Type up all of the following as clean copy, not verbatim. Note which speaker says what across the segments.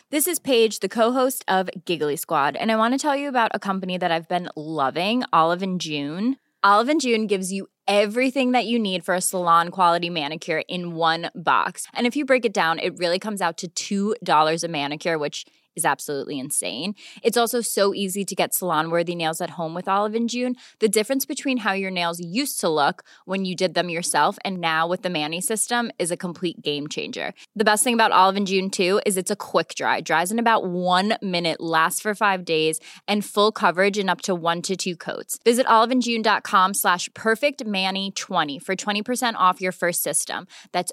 Speaker 1: This is Paige, the co-host of Giggly Squad, and I want to tell you about a company that I've been loving, Olive & June. Olive & June gives you everything that you need for a salon-quality manicure in one box. And if you break it down, it really comes out to $2 a manicure, which is absolutely insane. It's also so easy to get salon-worthy nails at home with Olive & June. The difference between how your nails used to look when you did them yourself and now with the Mani system is a complete game changer. The best thing about Olive & June, too, is it's a quick dry. Dries in about 1 minute, lasts for 5 days, and full coverage in up to 1 to 2 coats. Visit oliveandjune.com/perfectmani20 for 20% off your first system. That's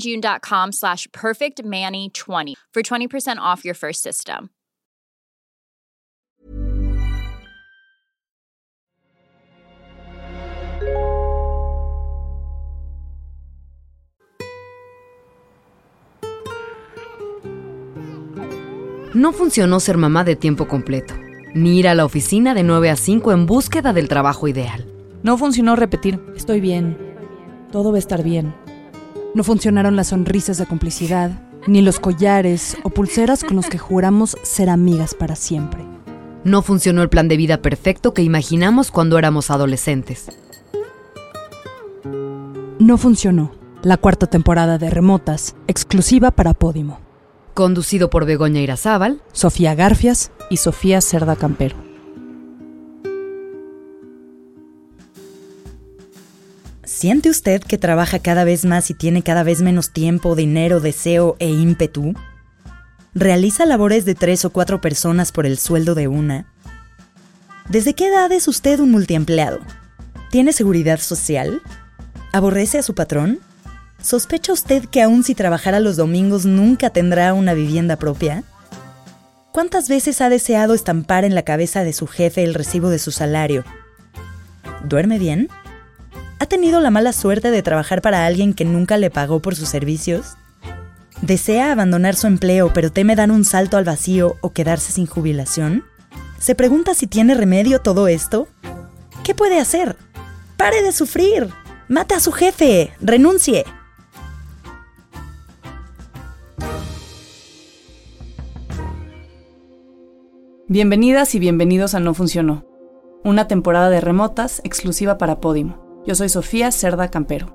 Speaker 1: oliveandjune.com/perfectmani20 for 20% off your first system.
Speaker 2: No funcionó ser mamá de tiempo completo, ni ir a la oficina de 9 a 5 en búsqueda del trabajo ideal.
Speaker 3: No funcionó repetir, estoy bien, todo va a estar bien. No funcionaron las sonrisas de complicidad, ni los collares o pulseras con los que juramos ser amigas para siempre.
Speaker 2: No funcionó el plan de vida perfecto que imaginamos cuando éramos adolescentes.
Speaker 3: No funcionó la 4ª temporada de Remotas, exclusiva para Podimo.
Speaker 2: Conducido por Begoña Irazábal,
Speaker 3: Sofía Garfias y Sofía Cerda Campero.
Speaker 4: ¿Siente usted que trabaja cada vez más y tiene cada vez menos tiempo, dinero, deseo e ímpetu? ¿Realiza labores de 3 o 4 personas por el sueldo de una? ¿Desde qué edad es usted un multiempleado? ¿Tiene seguridad social? ¿Aborrece a su patrón? ¿Sospecha usted que aun si trabajara los domingos nunca tendrá una vivienda propia? ¿Cuántas veces ha deseado estampar en la cabeza de su jefe el recibo de su salario? ¿Duerme bien? ¿Ha tenido la mala suerte de trabajar para alguien que nunca le pagó por sus servicios? ¿Desea abandonar su empleo pero teme dar un salto al vacío o quedarse sin jubilación? ¿Se pregunta si tiene remedio todo esto? ¿Qué puede hacer? ¡Pare de sufrir! ¡Mate a su jefe! ¡Renuncie!
Speaker 3: Bienvenidas y bienvenidos a No Funcionó, una temporada de Remotas exclusiva para Podimo. Yo soy Sofía Cerda Campero.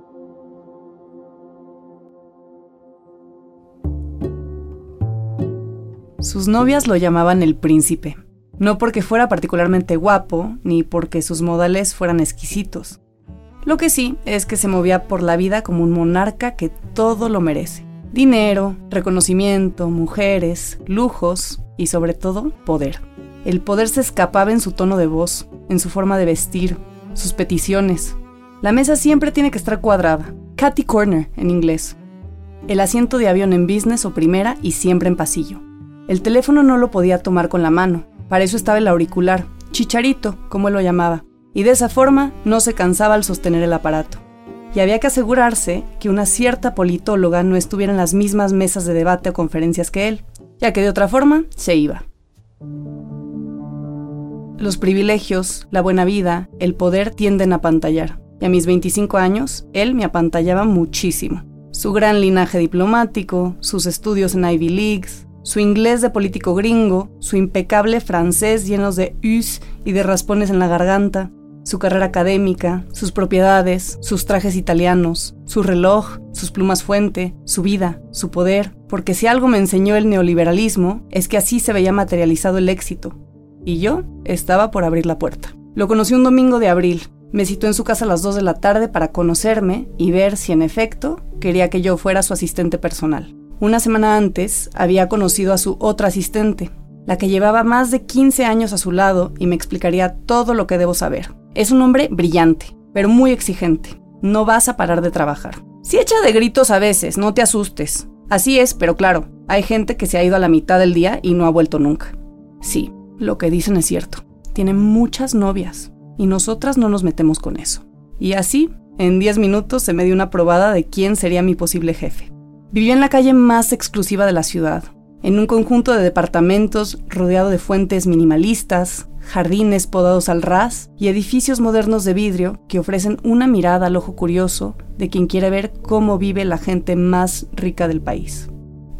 Speaker 3: Sus novias lo llamaban el príncipe, no porque fuera particularmente guapo, ni porque sus modales fueran exquisitos. Lo que sí es que se movía por la vida como un monarca que todo lo merece. Dinero, reconocimiento, mujeres, lujos y sobre todo, poder. El poder se escapaba en su tono de voz, en su forma de vestir, sus peticiones. La mesa siempre tiene que estar cuadrada, catty corner en inglés. El asiento de avión en business o primera y siempre en pasillo. El teléfono no lo podía tomar con la mano, para eso estaba el auricular, chicharito, como él lo llamaba, y de esa forma no se cansaba al sostener el aparato. Y había que asegurarse que una cierta politóloga no estuviera en las mismas mesas de debate o conferencias que él, ya que de otra forma se iba. Los privilegios, la buena vida, el poder tienden a apantallar. Y a mis 25 años, él me apantallaba muchísimo. Su gran linaje diplomático, sus estudios en Ivy Leagues, su inglés de político gringo, su impecable francés llenos de us y de raspones en la garganta, su carrera académica, sus propiedades, sus trajes italianos, su reloj, sus plumas fuente, su vida, su poder, porque si algo me enseñó el neoliberalismo es que así se veía materializado el éxito. Y yo estaba por abrir la puerta. Lo conocí un domingo de abril. Me citó en su casa a las 2 de la tarde para conocerme y ver si en efecto quería que yo fuera su asistente personal. Una semana antes había conocido a su otra asistente, la que llevaba más de 15 años a su lado y me explicaría todo lo que debo saber. Es un hombre brillante, pero muy exigente. No vas a parar de trabajar. Sí echa de gritos a veces, no te asustes. Así es, pero claro, hay gente que se ha ido a la mitad del día y no ha vuelto nunca. Sí, lo que dicen es cierto. Tiene muchas novias y nosotras no nos metemos con eso. Y así, en 10 minutos se me dio una probada de quién sería mi posible jefe. Vivía en la calle más exclusiva de la ciudad, en un conjunto de departamentos rodeado de fuentes minimalistas, jardines podados al ras y edificios modernos de vidrio que ofrecen una mirada al ojo curioso de quien quiere ver cómo vive la gente más rica del país.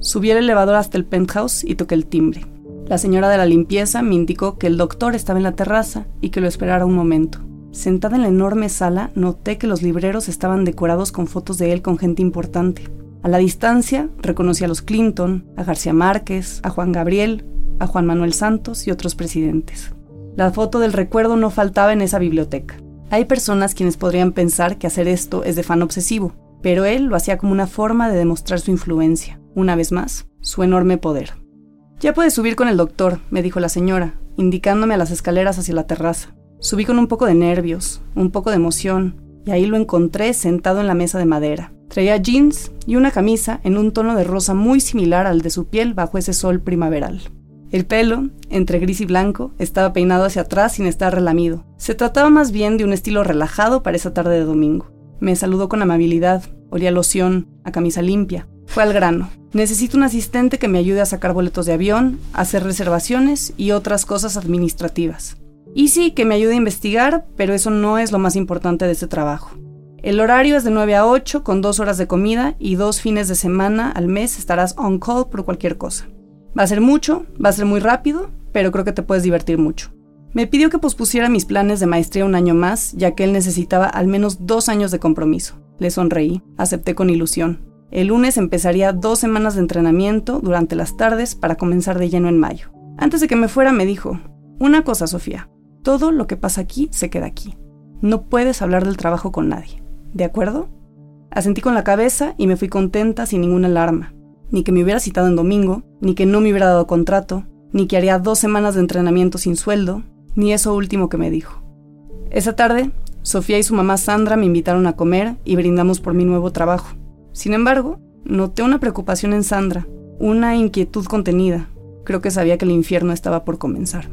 Speaker 3: Subí el elevador hasta el penthouse y toqué el timbre. La señora de la limpieza me indicó que el doctor estaba en la terraza y que lo esperara un momento. Sentada en la enorme sala, noté que los libreros estaban decorados con fotos de él con gente importante. A la distancia, reconocí a los Clinton, a García Márquez, a Juan Gabriel, a Juan Manuel Santos y otros presidentes. La foto del recuerdo no faltaba en esa biblioteca. Hay personas quienes podrían pensar que hacer esto es de fan obsesivo, pero él lo hacía como una forma de demostrar su influencia. Una vez más, su enorme poder. «Ya puedes subir con el doctor», me dijo la señora, indicándome a las escaleras hacia la terraza. Subí con un poco de nervios, un poco de emoción, y ahí lo encontré sentado en la mesa de madera. Traía jeans y una camisa en un tono de rosa muy similar al de su piel bajo ese sol primaveral. El pelo, entre gris y blanco, estaba peinado hacia atrás sin estar relamido. Se trataba más bien de un estilo relajado para esa tarde de domingo. Me saludó con amabilidad, olía a loción, a camisa limpia. Fue al grano. Necesito un asistente que me ayude a sacar boletos de avión, a hacer reservaciones y otras cosas administrativas. Y sí, que me ayude a investigar, pero eso no es lo más importante de este trabajo. El horario es de 9 a 8, con 2 horas de comida y 2 fines de semana al mes estarás on call por cualquier cosa. Va a ser mucho, va a ser muy rápido, pero creo que te puedes divertir mucho. Me pidió que pospusiera mis planes de maestría un año más, ya que él necesitaba al menos 2 años de compromiso. Le sonreí, acepté con ilusión. El lunes empezaría 2 semanas de entrenamiento durante las tardes para comenzar de lleno en mayo. Antes de que me fuera me dijo, una cosa, Sofía, todo lo que pasa aquí se queda aquí. No puedes hablar del trabajo con nadie. ¿De acuerdo? Asentí con la cabeza y me fui contenta sin ninguna alarma. Ni que me hubiera citado en domingo, ni que no me hubiera dado contrato, ni que haría 2 semanas de entrenamiento sin sueldo, ni eso último que me dijo. Esa tarde, Sofía y su mamá Sandra me invitaron a comer y brindamos por mi nuevo trabajo. Sin embargo, noté una preocupación en Sandra, una inquietud contenida. Creo que sabía que el infierno estaba por comenzar.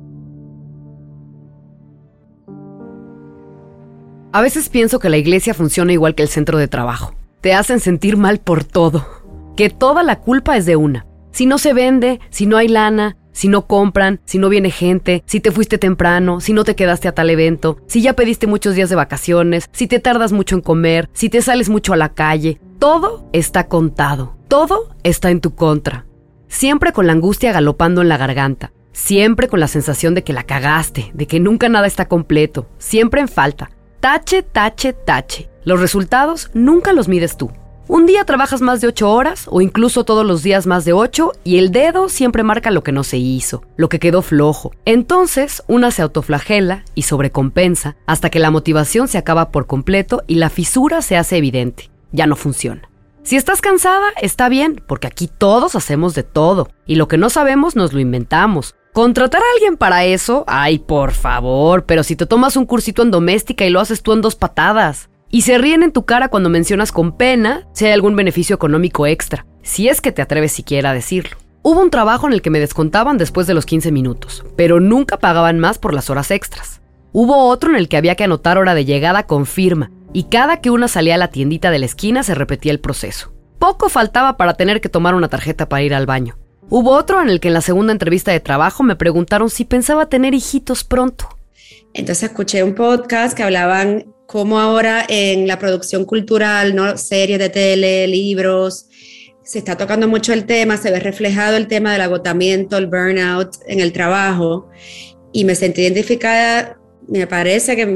Speaker 2: A veces pienso que la iglesia funciona igual que el centro de trabajo. Te hacen sentir mal por todo. Que toda la culpa es de una. Si no se vende, si no hay lana, si no compran, si no viene gente, si te fuiste temprano, si no te quedaste a tal evento, si ya pediste muchos días de vacaciones, si te tardas mucho en comer, si te sales mucho a la calle. Todo está contado. Todo está en tu contra. Siempre con la angustia galopando en la garganta. Siempre con la sensación de que la cagaste, de que nunca nada está completo. Siempre en falta. Tache, tache, tache. Los resultados nunca los mides tú. Un día trabajas más de 8 horas o incluso todos los días más de 8 y el dedo siempre marca lo que no se hizo, lo que quedó flojo. Entonces, una se autoflagela y sobrecompensa hasta que la motivación se acaba por completo y la fisura se hace evidente. Ya no funciona. Si estás cansada, está bien, porque aquí todos hacemos de todo y lo que no sabemos nos lo inventamos. ¿Contratar a alguien para eso? Ay, por favor, pero si te tomas un cursito en doméstica y lo haces tú en 2 patadas. Y se ríen en tu cara cuando mencionas con pena si hay algún beneficio económico extra, si es que te atreves siquiera a decirlo. Hubo un trabajo en el que me descontaban después de los 15 minutos, pero nunca pagaban más por las horas extras. Hubo otro en el que había que anotar hora de llegada con firma, y cada que una salía a la tiendita de la esquina se repetía el proceso. Poco faltaba para tener que tomar una tarjeta para ir al baño. Hubo otro en el que en la segunda entrevista de trabajo me preguntaron si pensaba tener hijitos pronto.
Speaker 5: Entonces escuché un podcast que hablaban cómo ahora en la producción cultural, ¿no? Series de tele, libros, se está tocando mucho el tema, se ve reflejado el tema del agotamiento, el burnout en el trabajo, y me sentí identificada. Me parece que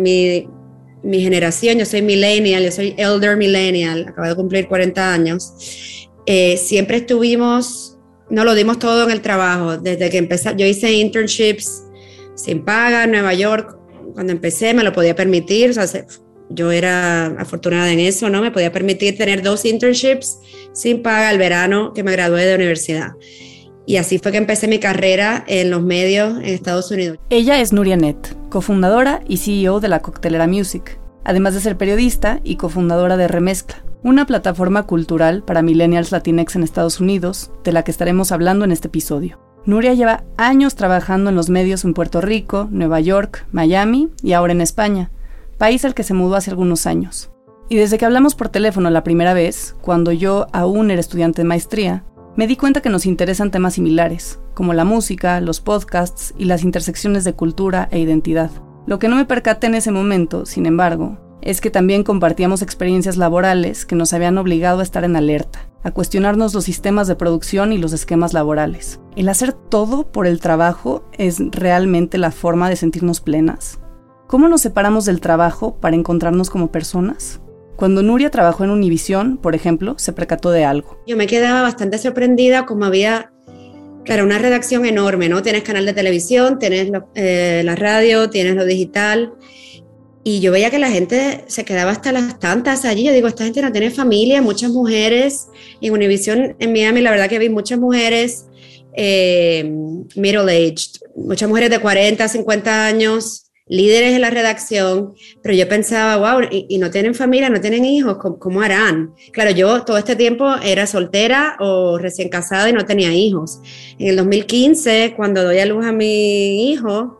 Speaker 5: mi generación, yo soy millennial, yo soy elder millennial, acabo de cumplir 40 años, siempre estuvimos, no lo dimos todo en el trabajo, desde que empecé. Yo hice internships sin paga en Nueva York. Cuando empecé me lo podía permitir, o sea, yo era afortunada en eso, ¿no? Me podía permitir tener 2 internships sin paga el verano que me gradué de universidad. Y así fue que empecé mi carrera en los medios en Estados Unidos.
Speaker 3: Ella es Nuria Net, cofundadora y CEO de La Coctelera Music, además de ser periodista y cofundadora de Remezcla, una plataforma cultural para millennials latinx en Estados Unidos, de la que estaremos hablando en este episodio. Nuria lleva años trabajando en los medios en Puerto Rico, Nueva York, Miami y ahora en España, país al que se mudó hace algunos años. Y desde que hablamos por teléfono la primera vez, cuando yo aún era estudiante de maestría, me di cuenta que nos interesan temas similares, como la música, los podcasts y las intersecciones de cultura e identidad. Lo que no me percaté en ese momento, sin embargo, es que también compartíamos experiencias laborales que nos habían obligado a estar en alerta, a cuestionarnos los sistemas de producción y los esquemas laborales. ¿El hacer todo por el trabajo es realmente la forma de sentirnos plenas? ¿Cómo nos separamos del trabajo para encontrarnos como personas? Cuando Nuria trabajó en Univisión, por ejemplo, se percató de algo.
Speaker 5: Yo me quedaba bastante sorprendida como había, claro, una redacción enorme, ¿no? Tienes canal de televisión, tienes la radio, tienes lo digital. Y yo veía que la gente se quedaba hasta las tantas allí. Yo digo, esta gente no tiene familia, muchas mujeres. Y en Univision, en Miami, la verdad que vi muchas mujeres middle-aged, muchas mujeres de 40, 50 años, líderes en la redacción. Pero yo pensaba, wow, y no tienen familia, no tienen hijos, ¿cómo harán? Claro, yo todo este tiempo era soltera o recién casada y no tenía hijos. En el 2015, cuando doy a luz a mi hijo,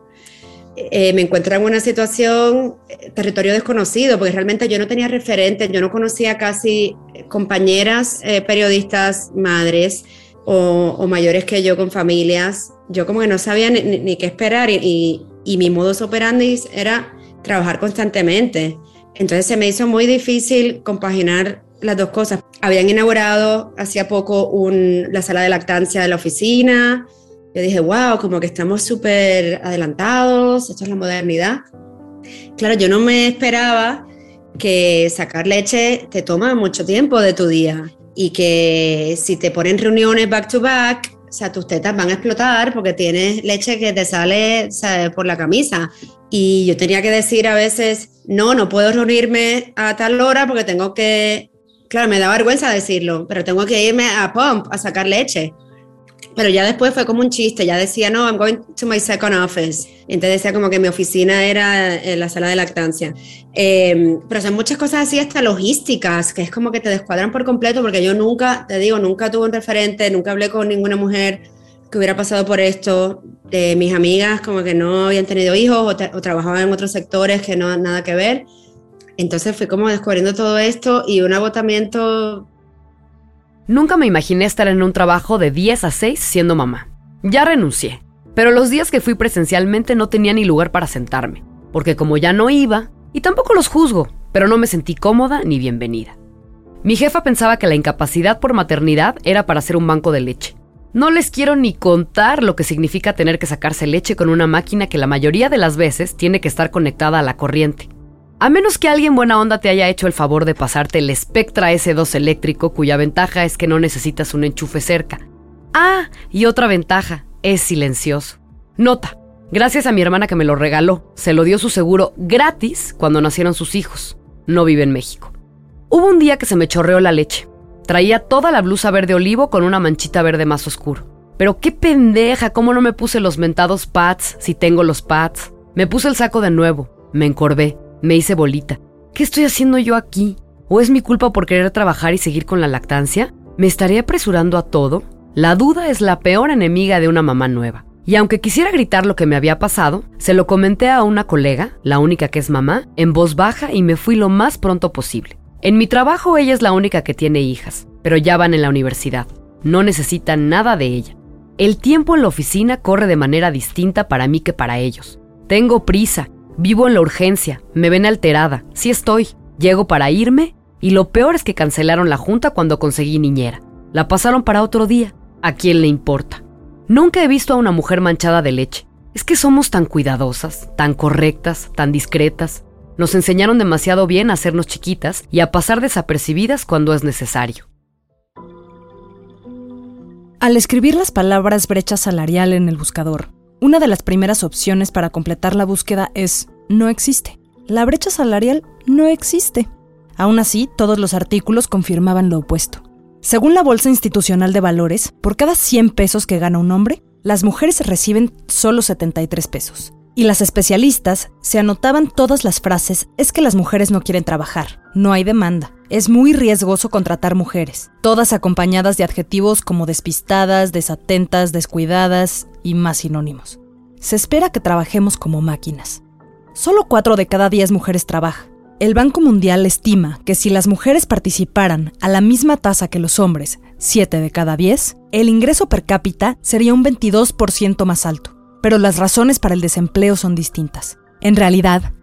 Speaker 5: me encuentro en una situación, territorio desconocido, porque realmente yo no tenía referentes, yo no conocía casi compañeras periodistas, madres o mayores que yo con familias. Yo como que no sabía ni qué esperar y mi modus operandi era trabajar constantemente. Entonces se me hizo muy difícil compaginar las dos cosas. Habían inaugurado hacía poco la sala de lactancia de la oficina. Yo dije, wow, como que estamos súper adelantados, esto es la modernidad. Claro, yo no me esperaba que sacar leche te toma mucho tiempo de tu día y que si te ponen reuniones back to back, o sea, tus tetas van a explotar porque tienes leche que te sale, ¿sabes?, por la camisa. Y yo tenía que decir a veces, no puedo reunirme a tal hora porque tengo que, claro, me da vergüenza decirlo, pero tengo que irme a Pump a sacar leche. Pero ya después fue como un chiste, ya decía, no, I'm going to my second office. Entonces decía como que mi oficina era la sala de lactancia. Pero son muchas cosas así, hasta logísticas, que es como que te descuadran por completo, porque yo nunca tuve un referente, nunca hablé con ninguna mujer que hubiera pasado por esto. Mis amigas como que no habían tenido hijos o trabajaban en otros sectores que no nada que ver. Entonces fui como descubriendo todo esto y un agotamiento.
Speaker 2: Nunca me imaginé estar en un trabajo de 10 a 6 siendo mamá. Ya renuncié, pero los días que fui presencialmente no tenía ni lugar para sentarme, porque como ya no iba, y tampoco los juzgo, pero no me sentí cómoda ni bienvenida. Mi jefa pensaba que la incapacidad por maternidad era para hacer un banco de leche. No les quiero ni contar lo que significa tener que sacarse leche con una máquina que la mayoría de las veces tiene que estar conectada a la corriente. A menos que alguien buena onda te haya hecho el favor de pasarte el Spectra S2 eléctrico, cuya ventaja es que no necesitas un enchufe cerca. Ah, y otra ventaja, es silencioso. Nota, gracias a mi hermana que me lo regaló, se lo dio su seguro gratis cuando nacieron sus hijos. No vive en México. Hubo un día que se me chorreó la leche. Traía toda la blusa verde olivo con una manchita verde más oscuro. Pero qué pendeja, cómo no me puse los mentados pads si tengo los pads. Me puse el saco de nuevo, me encorvé. Me hice bolita. ¿Qué estoy haciendo yo aquí? ¿O es mi culpa por querer trabajar y seguir con la lactancia? ¿Me estaré apresurando a todo? La duda es la peor enemiga de una mamá nueva. Y aunque quisiera gritar lo que me había pasado, se lo comenté a una colega, la única que es mamá, en voz baja y me fui lo más pronto posible. En mi trabajo ella es la única que tiene hijas, pero ya van en la universidad. No necesitan nada de ella. El tiempo en la oficina corre de manera distinta para mí que para ellos. Tengo prisa. Vivo en la urgencia, me ven alterada, sí estoy, llego para irme y lo peor es que cancelaron la junta cuando conseguí niñera. La pasaron para otro día, ¿a quién le importa? Nunca he visto a una mujer manchada de leche. Es que somos tan cuidadosas, tan correctas, tan discretas. Nos enseñaron demasiado bien a hacernos chiquitas y a pasar desapercibidas cuando es necesario.
Speaker 6: Al escribir las palabras brecha salarial en el buscador, una de las primeras opciones para completar la búsqueda es no existe. La brecha salarial no existe. Aún así, todos los artículos confirmaban lo opuesto. Según la Bolsa Institucional de Valores, por cada 100 pesos que gana un hombre, las mujeres reciben solo 73 pesos. Y las especialistas se anotaban todas las frases: es que las mujeres no quieren trabajar, no hay demanda, es muy riesgoso contratar mujeres, todas acompañadas de adjetivos como despistadas, desatentas, descuidadas y más sinónimos. Se espera que trabajemos como máquinas. Solo 4 de cada 10 mujeres trabajan. El Banco Mundial estima que si las mujeres participaran a la misma tasa que los hombres, 7 de cada 10, el ingreso per cápita sería un 22% más alto. Pero las razones para el desempleo son distintas. En realidad,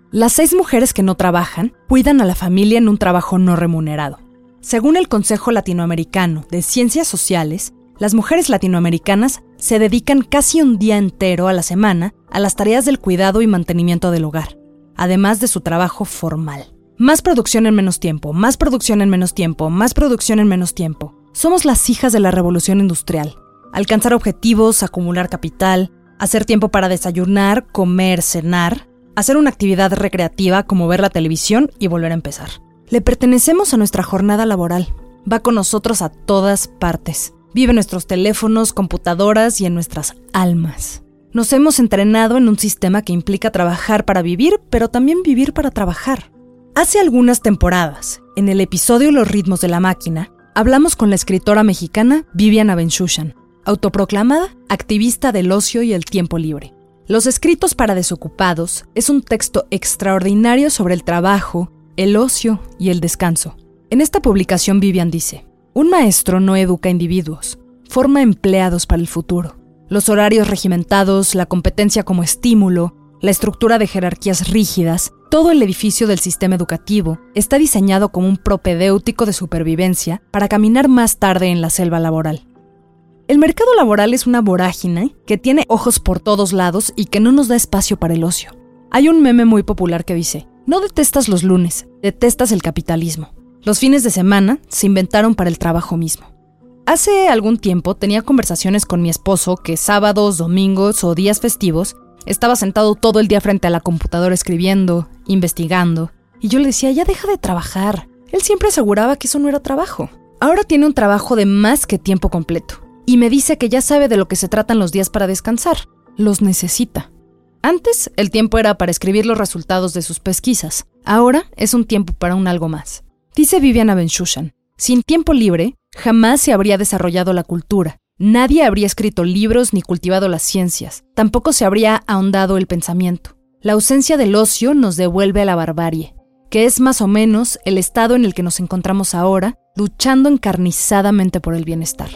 Speaker 6: Las 6 mujeres que no trabajan cuidan a la familia en un trabajo no remunerado. Según el Consejo Latinoamericano de Ciencias Sociales, las mujeres latinoamericanas se dedican casi un día entero a la semana a las tareas del cuidado y mantenimiento del hogar, además de su trabajo formal. Más producción en menos tiempo, más producción en menos tiempo, más producción en menos tiempo. Somos las hijas de la revolución industrial. Alcanzar objetivos, acumular capital, hacer tiempo para desayunar, comer, cenar, hacer una actividad recreativa como ver la televisión y volver a empezar. Le pertenecemos a nuestra jornada laboral. Va con nosotros a todas partes. Vive en nuestros teléfonos, computadoras y en nuestras almas. Nos hemos entrenado en un sistema que implica trabajar para vivir, pero también vivir para trabajar. Hace algunas temporadas, en el episodio Los ritmos de la máquina, hablamos con la escritora mexicana Viviana Benchushan, autoproclamada activista del ocio y el tiempo libre. Los escritos para desocupados es un texto extraordinario sobre el trabajo, el ocio y el descanso. En esta publicación Vivian dice: un maestro no educa individuos, forma empleados para el futuro. Los horarios regimentados, la competencia como estímulo, la estructura de jerarquías rígidas, todo el edificio del sistema educativo está diseñado como un propedéutico de supervivencia para caminar más tarde en la selva laboral. El mercado laboral es una vorágine que tiene ojos por todos lados y que no nos da espacio para el ocio. Hay un meme muy popular que dice: no detestas los lunes, detestas el capitalismo. Los fines de semana se inventaron para el trabajo mismo. Hace algún tiempo tenía conversaciones con mi esposo que sábados, domingos o días festivos estaba sentado todo el día frente a la computadora escribiendo, investigando, y yo le decía: ya deja de trabajar. Él siempre aseguraba que eso no era trabajo. Ahora tiene un trabajo de más que tiempo completo. Y me dice que ya sabe de lo que se tratan los días para descansar. Los necesita. Antes, el tiempo era para escribir los resultados de sus pesquisas. Ahora es un tiempo para un algo más. Dice Viviana Benchushan: sin tiempo libre, jamás se habría desarrollado la cultura. Nadie habría escrito libros ni cultivado las ciencias. Tampoco se habría ahondado el pensamiento. La ausencia del ocio nos devuelve a la barbarie, que es más o menos el estado en el que nos encontramos ahora, luchando encarnizadamente por el bienestar.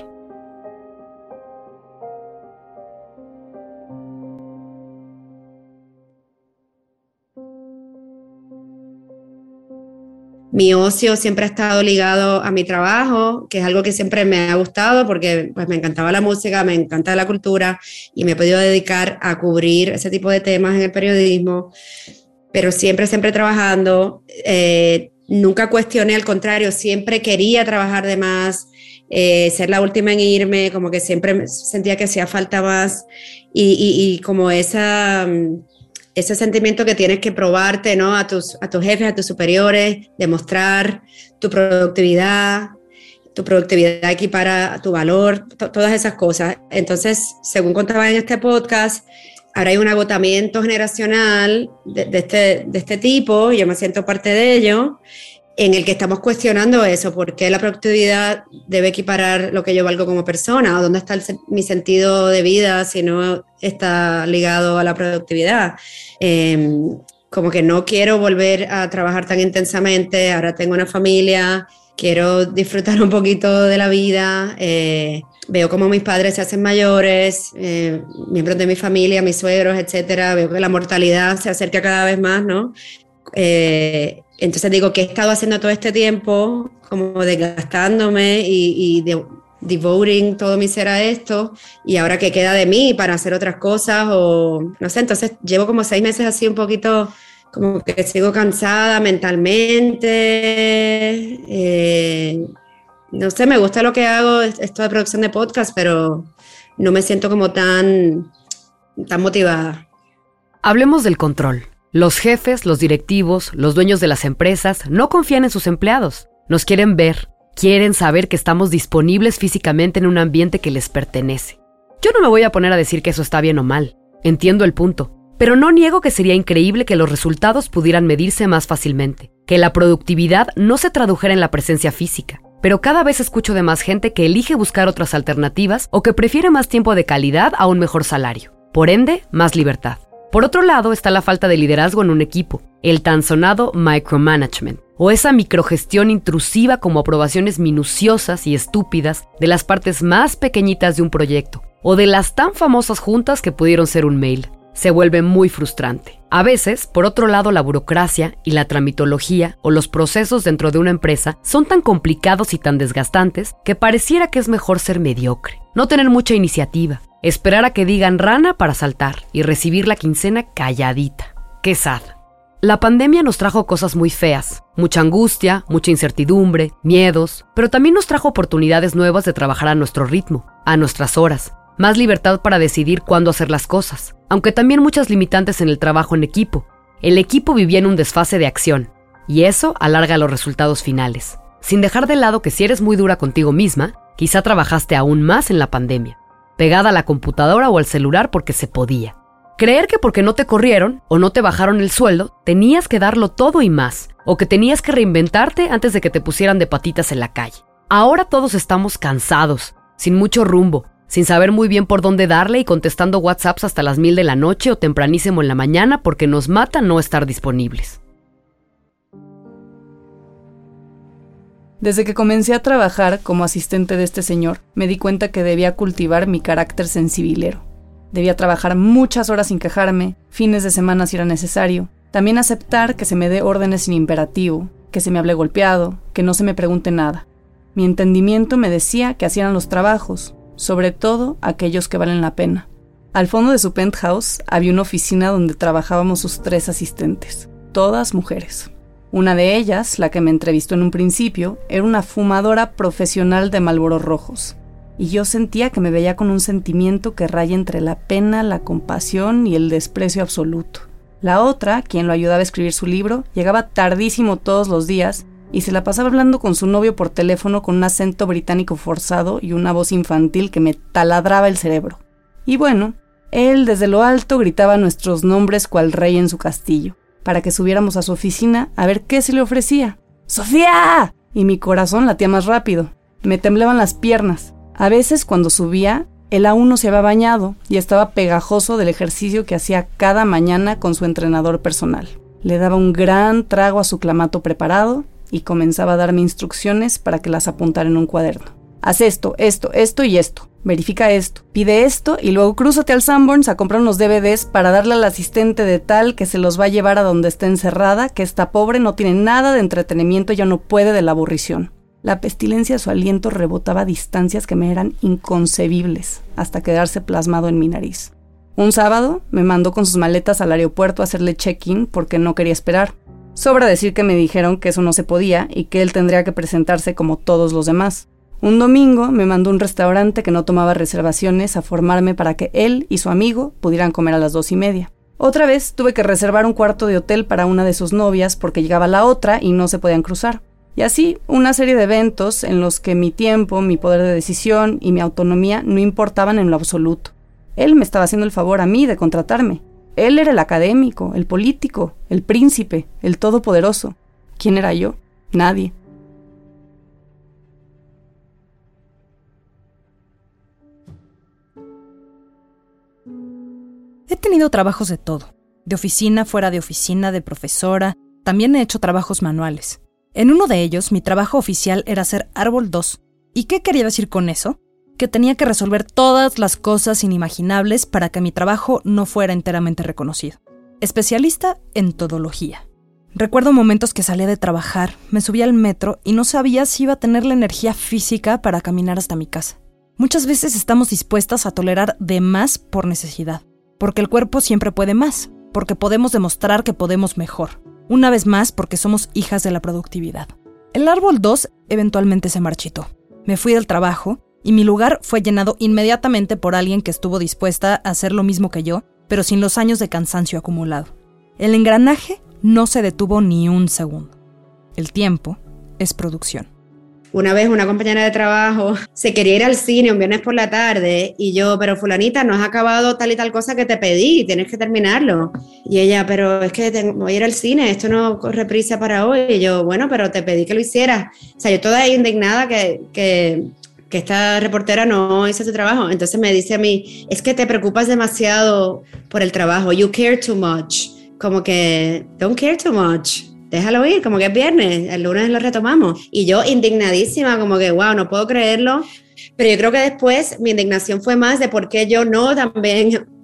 Speaker 5: Mi ocio siempre ha estado ligado a mi trabajo, que es algo que siempre me ha gustado porque pues, me encantaba la música, me encanta la cultura y me he podido dedicar a cubrir ese tipo de temas en el periodismo, pero siempre trabajando. Nunca cuestioné, al contrario, siempre quería trabajar de más, ser la última en irme, como que siempre sentía que hacía falta más y como ese sentimiento que tienes que probarte, ¿no? A tus jefes, a tus superiores, demostrar tu productividad equipara tu valor, todas esas cosas. Entonces, según contaba en este podcast, ahora hay un agotamiento generacional de este tipo, yo me siento parte de ello, en el que estamos cuestionando eso: ¿por qué la productividad debe equiparar lo que yo valgo como persona? ¿O dónde está mi sentido de vida si no está ligado a la productividad? Como que no quiero volver a trabajar tan intensamente, ahora tengo una familia, quiero disfrutar un poquito de la vida, veo como mis padres se hacen mayores, miembros de mi familia, mis suegros, etcétera, veo que la mortalidad se acerca cada vez más, ¿no? Entonces digo, ¿qué he estado haciendo todo este tiempo? Como desgastándome y devoting todo mi ser a esto, y ahora ¿qué queda de mí para hacer otras cosas? O no sé, entonces llevo como 6 meses así un poquito, como que sigo cansada mentalmente, no sé, me gusta lo que hago, esto de producción de podcast, pero no me siento como tan motivada.
Speaker 2: Hablemos del control. Los jefes, los directivos, los dueños de las empresas no confían en sus empleados. Nos quieren ver, quieren saber que estamos disponibles físicamente en un ambiente que les pertenece. Yo no me voy a poner a decir que eso está bien o mal. Entiendo el punto. Pero no niego que sería increíble que los resultados pudieran medirse más fácilmente, que la productividad no se tradujera en la presencia física. Pero cada vez escucho de más gente que elige buscar otras alternativas o que prefiere más tiempo de calidad a un mejor salario. Por ende, más libertad. Por otro lado está la falta de liderazgo en un equipo, el tan sonado micromanagement, o esa microgestión intrusiva como aprobaciones minuciosas y estúpidas de las partes más pequeñitas de un proyecto, o de las tan famosas juntas que pudieron ser un mail. se vuelve muy frustrante. A veces, por otro lado, la burocracia y la tramitología o los procesos dentro de una empresa son tan complicados y tan desgastantes que pareciera que es mejor ser mediocre, no tener mucha iniciativa, esperar a que digan rana para saltar y recibir la quincena calladita. ¡Qué sad! La pandemia nos trajo cosas muy feas, mucha angustia, mucha incertidumbre, miedos, pero también nos trajo oportunidades nuevas de trabajar a nuestro ritmo, a nuestras horas, más libertad para decidir cuándo hacer las cosas, aunque también muchas limitantes en el trabajo en equipo. El equipo vivía en un desfase de acción, y eso alarga los resultados finales. Sin dejar de lado que si eres muy dura contigo misma, quizá trabajaste aún más en la pandemia, pegada a la computadora o al celular porque se podía. Creer que porque no te corrieron o no te bajaron el sueldo, tenías que darlo todo y más, o que tenías que reinventarte antes de que te pusieran de patitas en la calle. Ahora todos estamos cansados, sin mucho rumbo, sin saber muy bien por dónde darle y contestando WhatsApps hasta las 1000 de la noche o tempranísimo en la mañana porque nos mata no estar disponibles.
Speaker 3: Desde que comencé a trabajar como asistente de este señor, me di cuenta que debía cultivar mi carácter sensibilero. Debía trabajar muchas horas sin quejarme, fines de semana si era necesario. También aceptar que se me dé órdenes sin imperativo, que se me hable golpeado, que no se me pregunte nada. Mi entendimiento me decía que hacían los trabajos, sobre todo aquellos que valen la pena. Al fondo de su penthouse había una oficina donde trabajábamos sus 3 asistentes, todas mujeres. Una de ellas, la que me entrevistó en un principio, era una fumadora profesional de Marlboros rojos. Y yo sentía que me veía con un sentimiento que raya entre la pena, la compasión y el desprecio absoluto. La otra, quien lo ayudaba a escribir su libro, llegaba tardísimo todos los días y se la pasaba hablando con su novio por teléfono con un acento británico forzado y una voz infantil que me taladraba el cerebro. Y bueno, él desde lo alto gritaba nuestros nombres cual rey en su castillo, para que subiéramos a su oficina a ver qué se le ofrecía. ¡Sofía! Y mi corazón latía más rápido. Me temblaban las piernas. A veces, cuando subía, él aún no se había bañado y estaba pegajoso del ejercicio que hacía cada mañana con su entrenador personal. Le daba un gran trago a su clamato preparado y comenzaba a darme instrucciones para que las apuntara en un cuaderno. Haz esto, esto, esto y esto. Verifica esto. Pide esto y luego crúzate al Sanborns a comprar unos DVDs para darle al asistente de tal que se los va a llevar a donde esté encerrada, que esta pobre no tiene nada de entretenimiento y ya no puede de la aburrición. La pestilencia de su aliento rebotaba a distancias que me eran inconcebibles, hasta quedarse plasmado en mi nariz. Un sábado me mandó con sus maletas al aeropuerto a hacerle check-in porque no quería esperar. Sobra decir que me dijeron que eso no se podía y que él tendría que presentarse como todos los demás. Un domingo me mandó a un restaurante que no tomaba reservaciones a formarme para que él y su amigo pudieran comer a las 2:30. Otra vez tuve que reservar un cuarto de hotel para una de sus novias porque llegaba la otra y no se podían cruzar. Y así, una serie de eventos en los que mi tiempo, mi poder de decisión y mi autonomía no importaban en lo absoluto. Él me estaba haciendo el favor a mí de contratarme. Él era el académico, el político, el príncipe, el todopoderoso. ¿Quién era yo? Nadie.
Speaker 6: He tenido trabajos de todo. De oficina, fuera de oficina, de profesora. También he hecho trabajos manuales. En uno de ellos, mi trabajo oficial era ser árbol 2. ¿Y qué quería decir con eso? Que tenía que resolver todas las cosas inimaginables para que mi trabajo no fuera enteramente reconocido. Especialista en todología. Recuerdo momentos que salía de trabajar, me subía al metro y no sabía si iba a tener la energía física para caminar hasta mi casa. Muchas veces estamos dispuestas a tolerar de más por necesidad, porque el cuerpo siempre puede más, porque podemos demostrar que podemos mejor. Una vez más, porque somos hijas de la productividad. El árbol 2 eventualmente se marchitó. Me fui del trabajo y mi lugar fue llenado inmediatamente por alguien que estuvo dispuesta a hacer lo mismo que yo, pero sin los años de cansancio acumulado. El engranaje no se detuvo ni un segundo. El tiempo es producción.
Speaker 5: Una vez una compañera de trabajo se quería ir al cine un viernes por la tarde y yo, pero fulanita, no has acabado tal y tal cosa que te pedí, tienes que terminarlo. Y ella, pero es que voy a ir al cine, esto no corre prisa para hoy. Y yo, bueno, pero te pedí que lo hicieras. O sea, yo toda indignada que esta reportera no hizo su trabajo. Entonces me dice a mí, es que te preocupas demasiado por el trabajo, you care too much. Como que, don't care too much. Déjalo ir, como que es viernes, el lunes lo retomamos. Y yo indignadísima, como que, wow, no puedo creerlo. Pero yo creo que después mi indignación fue más de por qué yo no también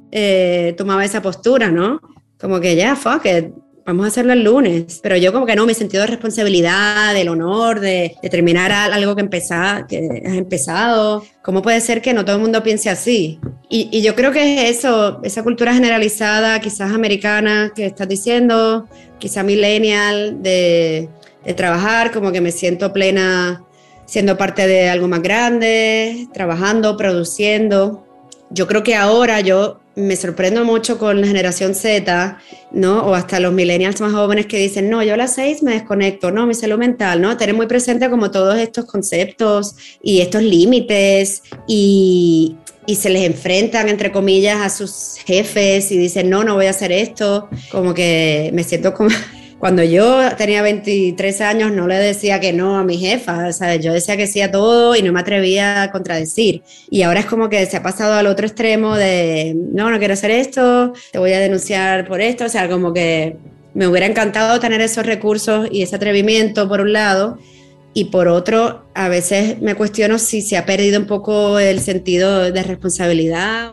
Speaker 5: tomaba esa postura, ¿no? Como que ya, fuck it, vamos a hacerlo el lunes. Pero yo como que no, mi sentido de responsabilidad, del honor, de terminar algo que has empezado. ¿Cómo puede ser que no todo el mundo piense así? Y yo creo que es eso, esa cultura generalizada, quizás americana, que estás diciendo, quizás millennial, de trabajar, como que me siento plena siendo parte de algo más grande, trabajando, produciendo. Yo creo que ahora yo me sorprendo mucho con la generación Z, ¿no? O hasta los millennials más jóvenes que dicen, no, yo a las 6 me desconecto, no, mi salud mental, ¿no? Tener muy presente como todos estos conceptos y estos límites y se les enfrentan, entre comillas, a sus jefes y dicen, no voy a hacer esto. Como que me siento como... Cuando yo tenía 23 años no le decía que no a mi jefa, o sea, yo decía que sí a todo y no me atrevía a contradecir. Y ahora es como que se ha pasado al otro extremo de, no quiero hacer esto, te voy a denunciar por esto, o sea, como que me hubiera encantado tener esos recursos y ese atrevimiento por un lado, y por otro, a veces me cuestiono si se ha perdido un poco el sentido de responsabilidad.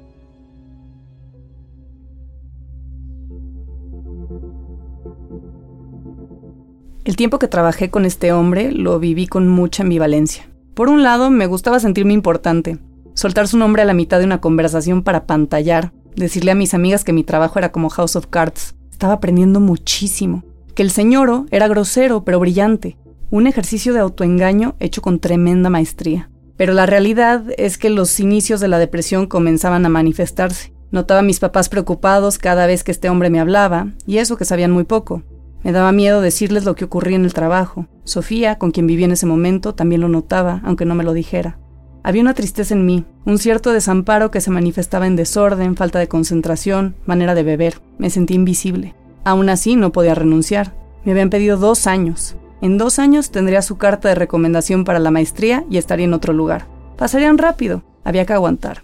Speaker 3: El tiempo que trabajé con este hombre lo viví con mucha ambivalencia. Por un lado, me gustaba sentirme importante, soltar su nombre a la mitad de una conversación para pantallar, decirle a mis amigas que mi trabajo era como House of Cards. Estaba aprendiendo muchísimo. Que el señoro era grosero pero brillante. Un ejercicio de autoengaño hecho con tremenda maestría. Pero la realidad es que los inicios de la depresión comenzaban a manifestarse. Notaba a mis papás preocupados cada vez que este hombre me hablaba, y eso que sabían muy poco. Me daba miedo decirles lo que ocurría en el trabajo. Sofía, con quien vivía en ese momento, también lo notaba, aunque no me lo dijera. Había una tristeza en mí, un cierto desamparo que se manifestaba en desorden, falta de concentración, manera de beber. Me sentí invisible. Aún así, no podía renunciar. Me habían pedido 2 años. En 2 años tendría su carta de recomendación para la maestría y estaría en otro lugar. Pasarían rápido. Había que aguantar.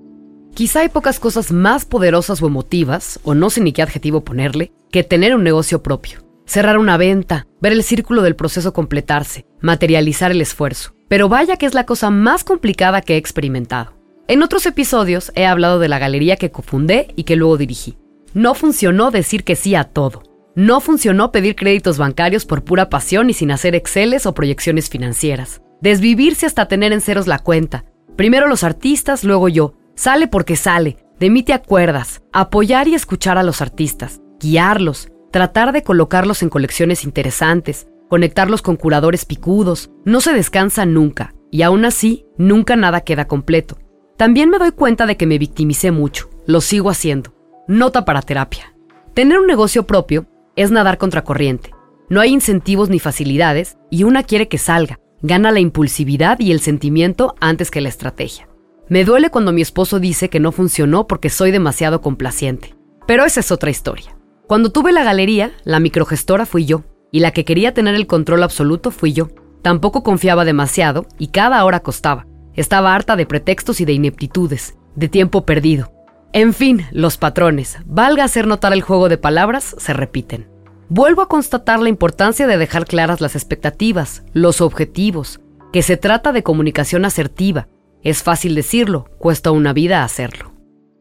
Speaker 2: Quizá hay pocas cosas más poderosas o emotivas, o no sé ni qué adjetivo ponerle, que tener un negocio propio. Cerrar una venta, ver el círculo del proceso completarse, materializar el esfuerzo. Pero vaya que es la cosa más complicada que he experimentado. En otros episodios he hablado de la galería que cofundé y que luego dirigí. No funcionó decir que sí a todo. No funcionó pedir créditos bancarios por pura pasión y sin hacer exceles o proyecciones financieras. Desvivirse hasta tener en ceros la cuenta. Primero los artistas, luego yo. Sale porque sale. De mí te acuerdas. Apoyar y escuchar a los artistas. Guiarlos. Tratar de colocarlos en colecciones interesantes. Conectarlos con curadores picudos. No se descansa nunca. Y aún así, nunca nada queda completo. También me doy cuenta de que me victimicé mucho. Lo sigo haciendo. Nota para terapia. Tener un negocio propio es nadar contracorriente. No hay incentivos ni facilidades y una quiere que salga. Gana la impulsividad y el sentimiento antes que la estrategia. Me duele cuando mi esposo dice que no funcionó porque soy demasiado complaciente. Pero esa es otra historia. Cuando tuve la galería, la microgestora fui yo. Y la que quería tener el control absoluto fui yo. Tampoco confiaba demasiado y cada hora costaba. Estaba harta de pretextos y de ineptitudes, de tiempo perdido. En fin, los patrones, valga hacer notar el juego de palabras, se repiten. Vuelvo a constatar la importancia de dejar claras las expectativas, los objetivos, que se trata de comunicación asertiva. Es fácil decirlo, cuesta una vida hacerlo.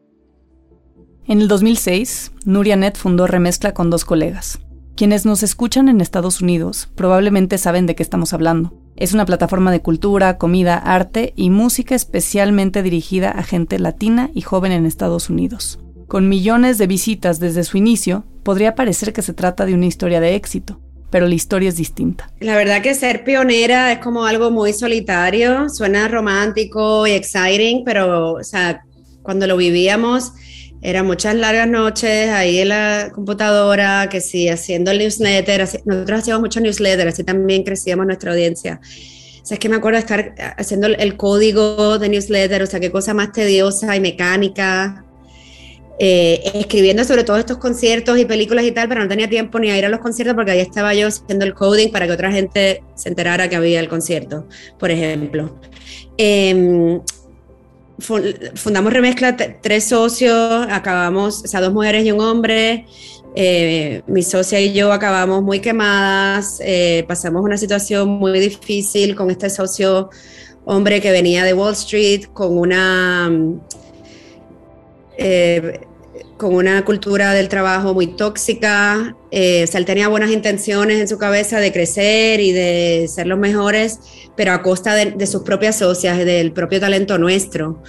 Speaker 3: En el 2006, Nuria Net fundó Remezcla con 2 colegas. Quienes nos escuchan en Estados Unidos probablemente saben de qué estamos hablando. Es una plataforma de cultura, comida, arte y música especialmente dirigida a gente latina y joven en Estados Unidos. Con millones de visitas desde su inicio, podría parecer que se trata de una historia de éxito, pero la historia es distinta.
Speaker 5: La verdad que ser pionera es como algo muy solitario, suena romántico y exciting, pero o sea, cuando lo vivíamos eran muchas largas noches ahí en la computadora, que sí, haciendo el newsletter. Nosotros hacíamos mucho newsletter, así también crecíamos nuestra audiencia. O sea, es que me acuerdo de estar haciendo el código de newsletter, o sea, qué cosa más tediosa y mecánica. Escribiendo sobre todos estos conciertos y películas y tal, pero no tenía tiempo ni a ir a los conciertos porque ahí estaba yo haciendo el coding para que otra gente se enterara que había el concierto, por ejemplo. Fundamos Remezcla, 3 socios, acabamos, o sea, 2 mujeres y un hombre. Mi socia y yo acabamos muy quemadas, pasamos una situación muy difícil con este socio hombre que venía de Wall Street con una con una cultura del trabajo muy tóxica. O sea, él tenía buenas intenciones en su cabeza de crecer y de ser los mejores, pero a costa de sus propias socias, del propio talento nuestro.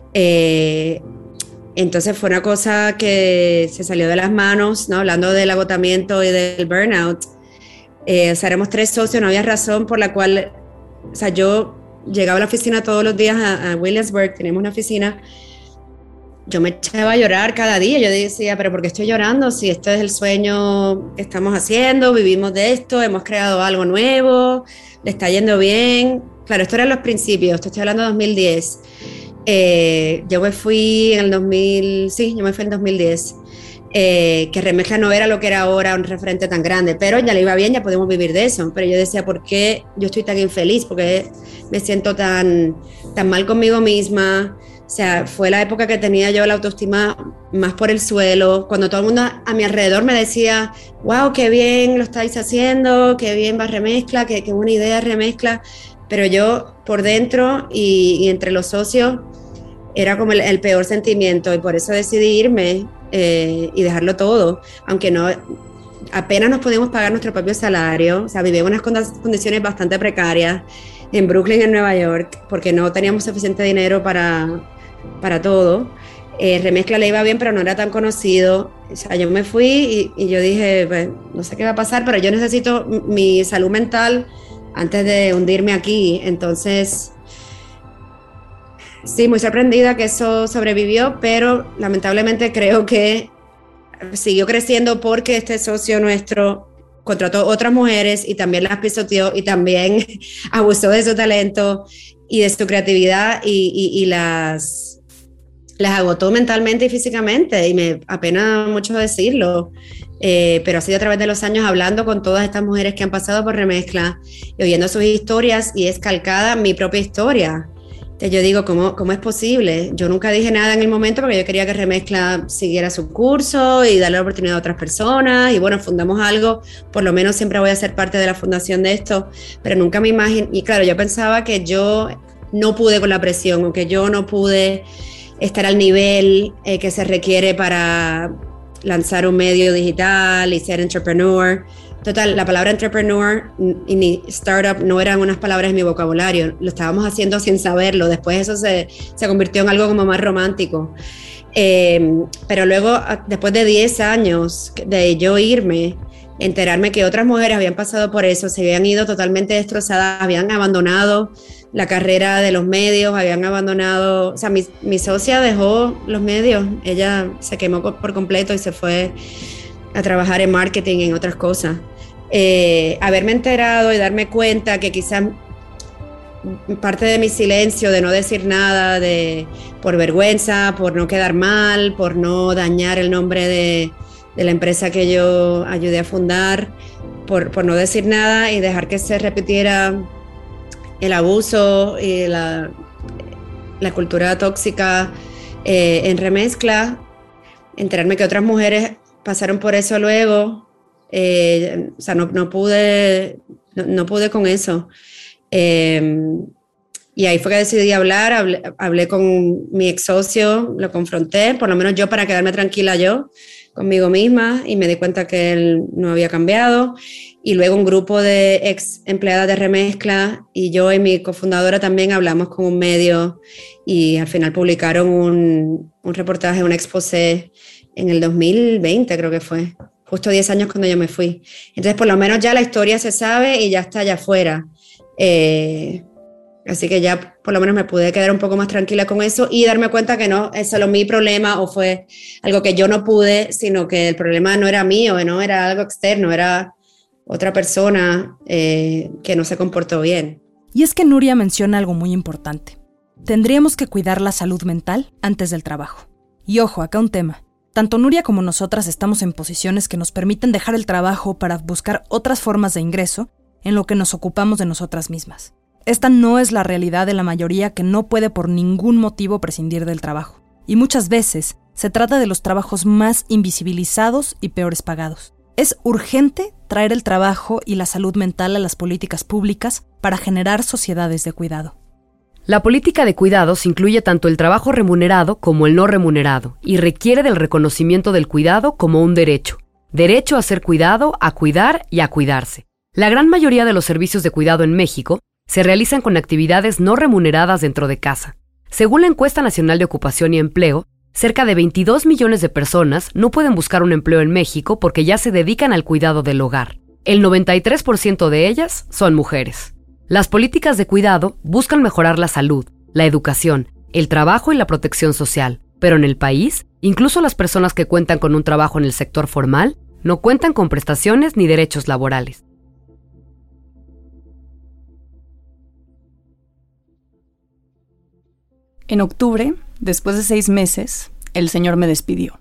Speaker 5: Entonces fue una cosa que se salió de las manos, ¿no? Hablando del agotamiento y del burnout. O sea, éramos 3 socios, no había razón por la cual, o sea, yo llegaba a la oficina todos los días a Williamsburg, teníamos una oficina, yo me echaba a llorar cada día. Yo decía, pero ¿por qué estoy llorando? Si este es el sueño que estamos haciendo, vivimos de esto, hemos creado algo nuevo, le está yendo bien. Claro, esto era en los principios, estoy hablando de 2010. Yo me fui en el 2010. Que Remezcla no era lo que era ahora, un referente tan grande, pero ya le iba bien, ya podemos vivir de eso. Pero yo decía, ¿por qué yo estoy tan infeliz? ¿Por qué me siento tan mal conmigo misma? O sea, fue la época que tenía yo la autoestima más por el suelo, cuando todo el mundo a mi alrededor me decía, wow, qué bien lo estáis haciendo, qué bien va Remezcla, qué buena idea Remezcla. Pero yo por dentro y entre los socios era como el peor sentimiento, y por eso decidí irme y dejarlo todo, aunque no, apenas nos podíamos pagar nuestro propio salario. O sea, vivíamos en unas condiciones bastante precarias en Brooklyn, en Nueva York, porque no teníamos suficiente dinero para todo. Remezcla le iba bien, pero no era tan conocido. O sea, yo me fui y yo dije, pues, no sé qué va a pasar, pero yo necesito mi salud mental antes de hundirme aquí. Entonces, sí, muy sorprendida que eso sobrevivió, pero lamentablemente creo que siguió creciendo porque este socio nuestro contrató otras mujeres y también las pisoteó y también abusó de su talento y de su creatividad y las agotó mentalmente y físicamente, y me apena mucho decirlo, pero ha sido a través de los años hablando con todas estas mujeres que han pasado por Remezcla y oyendo sus historias, y es calcada mi propia historia. Yo digo, ¿cómo es posible? Yo nunca dije nada en el momento porque yo quería que Remezcla siguiera su curso y darle la oportunidad a otras personas, y bueno, fundamos algo, por lo menos siempre voy a ser parte de la fundación de esto, pero nunca me imaginé. Y claro, yo pensaba que yo no pude con la presión, o que yo no pude estar al nivel que se requiere para lanzar un medio digital y ser entrepreneur. Total, la palabra entrepreneur y ni startup no eran unas palabras en mi vocabulario, lo estábamos haciendo sin saberlo. Después eso se convirtió en algo como más romántico. Pero luego, después de 10 años de yo irme, enterarme que otras mujeres habían pasado por eso, se habían ido totalmente destrozadas, habían abandonado la carrera de los medios, habían abandonado, o sea, mi socia dejó los medios, ella se quemó por completo y se fue a trabajar en marketing, en otras cosas. Haberme enterado y darme cuenta que quizás parte de mi silencio, de no decir nada, por vergüenza, por no quedar mal, por no dañar el nombre de la empresa que yo ayudé a fundar, por no decir nada y dejar que se repitiera el abuso y la cultura tóxica en Remezcla, enterarme que otras mujeres pasaron por eso luego. O sea, no pude con eso. Y ahí fue que decidí hablar, hablé con mi ex socio, lo confronté, por lo menos yo, para quedarme tranquila yo conmigo misma, y me di cuenta que él no había cambiado. Y luego un grupo de ex empleadas de Remezcla y yo y mi cofundadora también hablamos con un medio, y al final publicaron un reportaje, un exposé en el 2020, creo que fue, justo 10 años cuando yo me fui. Entonces, por lo menos ya la historia se sabe y ya está allá afuera. Así que ya por lo menos me pude quedar un poco más tranquila con eso y darme cuenta que no es solo mi problema o fue algo que yo no pude, sino que el problema no era mío, no era algo externo, era otra persona que no se comportó bien.
Speaker 6: Y es que Nuria menciona algo muy importante. Tendríamos que cuidar la salud mental antes del trabajo. Y ojo, acá un tema. Tanto Nuria como nosotras estamos en posiciones que nos permiten dejar el trabajo para buscar otras formas de ingreso en lo que nos ocupamos de nosotras mismas. Esta no es la realidad de la mayoría que no puede por ningún motivo prescindir del trabajo. Y muchas veces se trata de los trabajos más invisibilizados y peores pagados. Es urgente traer el trabajo y la salud mental a las políticas públicas para generar sociedades de cuidado.
Speaker 2: La política de cuidados incluye tanto el trabajo remunerado como el no remunerado y requiere del reconocimiento del cuidado como un derecho. Derecho a ser cuidado, a cuidar y a cuidarse. La gran mayoría de los servicios de cuidado en México se realizan con actividades no remuneradas dentro de casa. Según la Encuesta Nacional de Ocupación y Empleo, cerca de 22 millones de personas no pueden buscar un empleo en México porque ya se dedican al cuidado del hogar. El 93% de ellas son mujeres. Las políticas de cuidado buscan mejorar la salud, la educación, el trabajo y la protección social, pero en el país, incluso las personas que cuentan con un trabajo en el sector formal no cuentan con prestaciones ni derechos laborales.
Speaker 3: En octubre, después de 6 meses, el señor me despidió.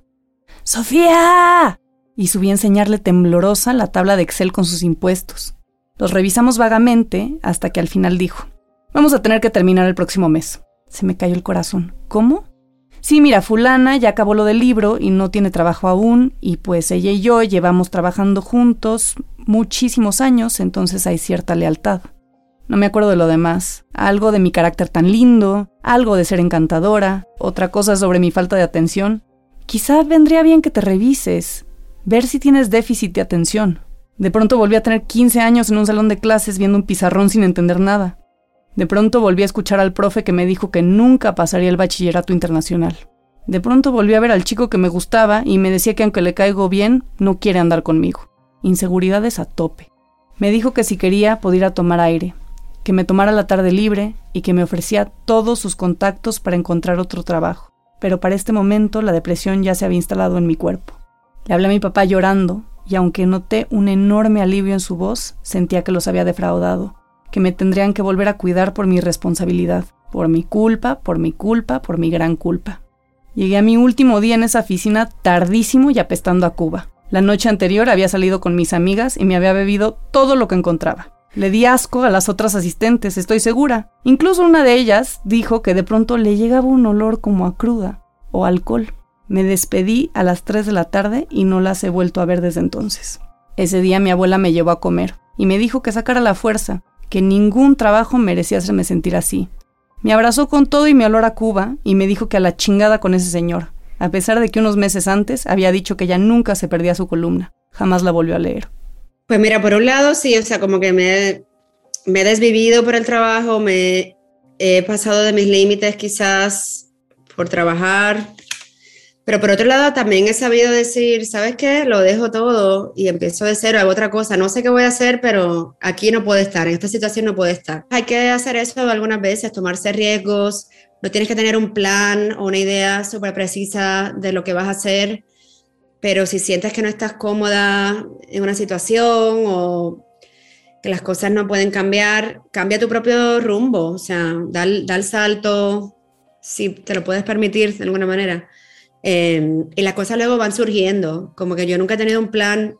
Speaker 3: ¡Sofía! Y subí a enseñarle temblorosa la tabla de Excel con sus impuestos. Los revisamos vagamente hasta que al final dijo: vamos a tener que terminar el próximo mes. Se me cayó el corazón. ¿Cómo? Sí, mira, fulana ya acabó lo del libro y no tiene trabajo aún, y pues ella y yo llevamos trabajando juntos muchísimos años, entonces hay cierta lealtad. No me acuerdo de lo demás. Algo de mi carácter tan lindo, algo de ser encantadora, otra cosa sobre mi falta de atención. Quizá vendría bien que te revises, ver si tienes déficit de atención. De pronto volví a tener 15 años en un salón de clases viendo un pizarrón sin entender nada. De pronto volví a escuchar al profe que me dijo que nunca pasaría el bachillerato internacional. De pronto volví a ver al chico que me gustaba y me decía que aunque le caigo bien, no quiere andar conmigo. Inseguridades a tope. Me dijo que si quería podía ir a tomar aire, que me tomara la tarde libre y que me ofrecía todos sus contactos para encontrar otro trabajo. Pero para este momento la depresión ya se había instalado en mi cuerpo. Le hablé a mi papá llorando y aunque noté un enorme alivio en su voz, sentía que los había defraudado, que me tendrían que volver a cuidar por mi responsabilidad, por mi culpa, por mi gran culpa. Llegué a mi último día en esa oficina tardísimo y apestando a Cuba. La noche anterior había salido con mis amigas y me había bebido todo lo que encontraba. Le di asco a las otras asistentes, estoy segura. Incluso una de ellas dijo que de pronto le llegaba un olor como a cruda o alcohol. Me despedí a las 3 de la tarde y no las he vuelto a ver desde entonces. Ese día mi abuela me llevó a comer y me dijo que sacara la fuerza, que ningún trabajo merecía hacerme sentir así. Me abrazó con todo y mi olor a Cuba y me dijo que a la chingada con ese señor, a pesar de que unos meses antes había dicho que ya nunca se perdía su columna. Jamás la volvió a leer.
Speaker 5: Pues mira, por un lado sí, o sea, como que me he desvivido por el trabajo, me he pasado de mis límites quizás por trabajar, pero por otro lado también he sabido decir, ¿sabes qué? Lo dejo todo y empiezo de cero, hago otra cosa, no sé qué voy a hacer, pero aquí no puedo estar, en esta situación no puedo estar. Hay que hacer eso algunas veces, tomarse riesgos, no tienes que tener un plan o una idea súper precisa de lo que vas a hacer, pero si sientes que no estás cómoda en una situación o que las cosas no pueden cambiar, cambia tu propio rumbo, o sea, da el salto, si te lo puedes permitir de alguna manera. Y las cosas luego van surgiendo, como que yo nunca he tenido un plan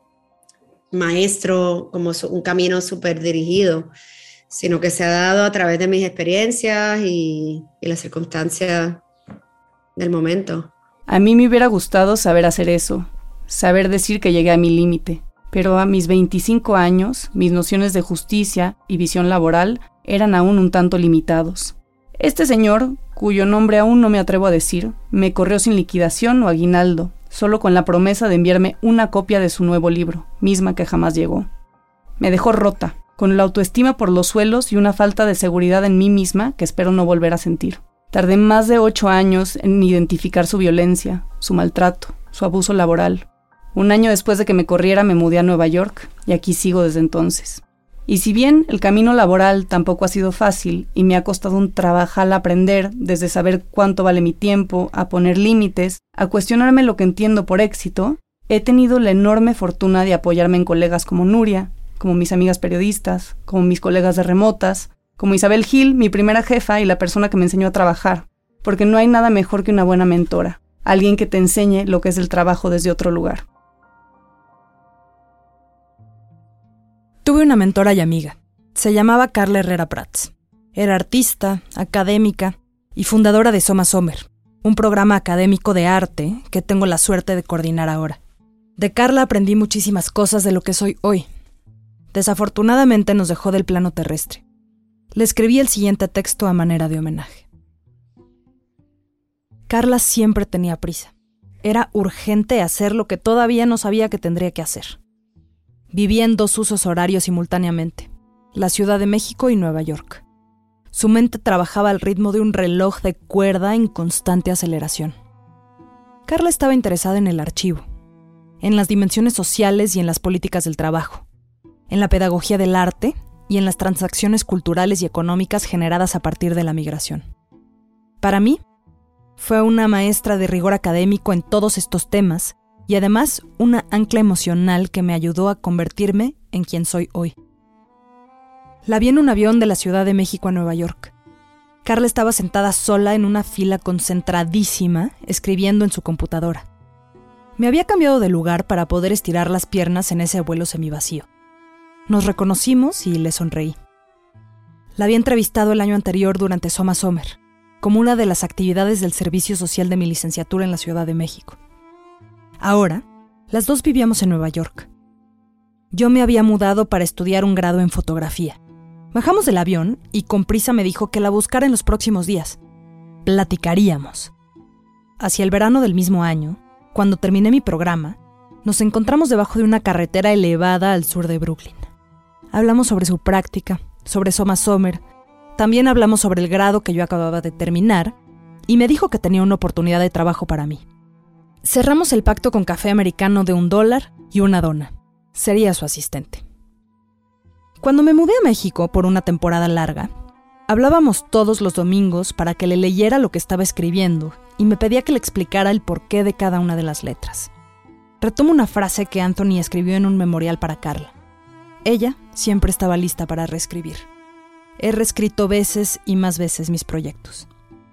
Speaker 5: maestro, como un camino súper dirigido, sino que se ha dado a través de mis experiencias y las circunstancias del momento.
Speaker 3: A mí me hubiera gustado saber hacer eso, saber decir que llegué a mi límite, pero a mis 25 años, mis nociones de justicia y visión laboral eran aún un tanto limitados. Este señor, cuyo nombre aún no me atrevo a decir, me corrió sin liquidación o aguinaldo, solo con la promesa de enviarme una copia de su nuevo libro, misma que jamás llegó. Me dejó rota, con la autoestima por los suelos y una falta de seguridad en mí misma que espero no volver a sentir. Tardé más de 8 años en identificar su violencia, su maltrato, su abuso laboral. 1 año después de que me corriera me mudé a Nueva York y aquí sigo desde entonces. Y si bien el camino laboral tampoco ha sido fácil y me ha costado un trabajal aprender, desde saber cuánto vale mi tiempo, a poner límites, a cuestionarme lo que entiendo por éxito, he tenido la enorme fortuna de apoyarme en colegas como Nuria, como mis amigas periodistas, como mis colegas de remotas, como Isabel Gil, mi primera jefa y la persona que me enseñó a trabajar, porque no hay nada mejor que una buena mentora, alguien que te enseñe lo que es el trabajo desde otro lugar.
Speaker 6: Tuve una mentora y amiga. Se llamaba Carla Herrera Prats. Era artista, académica y fundadora de Soma Sommer, un programa académico de arte que tengo la suerte de coordinar ahora. De Carla aprendí muchísimas cosas de lo que soy hoy. Desafortunadamente nos dejó del plano terrestre. Le escribí el siguiente texto a manera de homenaje. Carla siempre tenía prisa. Era urgente hacer lo que todavía no sabía que tendría que hacer. Vivía en 2 usos horarios simultáneamente, la Ciudad de México y Nueva York. Su mente trabajaba al ritmo de un reloj de cuerda en constante aceleración. Carla estaba interesada en el archivo, en las dimensiones sociales y en las políticas del trabajo, en la pedagogía del arte y en las transacciones culturales y económicas generadas a partir de la migración. Para mí, fue una maestra de rigor académico en todos estos temas y además una ancla emocional que me ayudó a convertirme en quien soy hoy. La vi en un avión de la Ciudad de México a Nueva York. Carla estaba sentada sola en una fila concentradísima, escribiendo en su computadora. Me había cambiado de lugar para poder estirar las piernas en ese vuelo semivacío. Nos reconocimos y le sonreí. La había entrevistado el año anterior durante Soma Summer, como una de las actividades del servicio social de mi licenciatura en la Ciudad de México. Ahora, las dos vivíamos en Nueva York. Yo me había mudado para estudiar un grado en fotografía. Bajamos del avión y con prisa me dijo que la buscara en los próximos días. Platicaríamos. Hacia el verano del mismo año, cuando terminé mi programa, nos encontramos debajo de una carretera elevada al sur de Brooklyn. Hablamos sobre su práctica, sobre Soma Summer. También hablamos sobre el grado que yo acababa de terminar y me dijo que tenía una oportunidad de trabajo para mí. Cerramos el pacto con café americano de $1 y una dona. Sería su asistente. Cuando me mudé a México por una temporada larga, hablábamos todos los domingos para que le leyera lo que estaba escribiendo y me pedía que le explicara el porqué de cada una de las letras. Retomo una frase que Anthony escribió en un memorial para Carla. Ella siempre estaba lista para reescribir. He reescrito veces y más veces mis proyectos.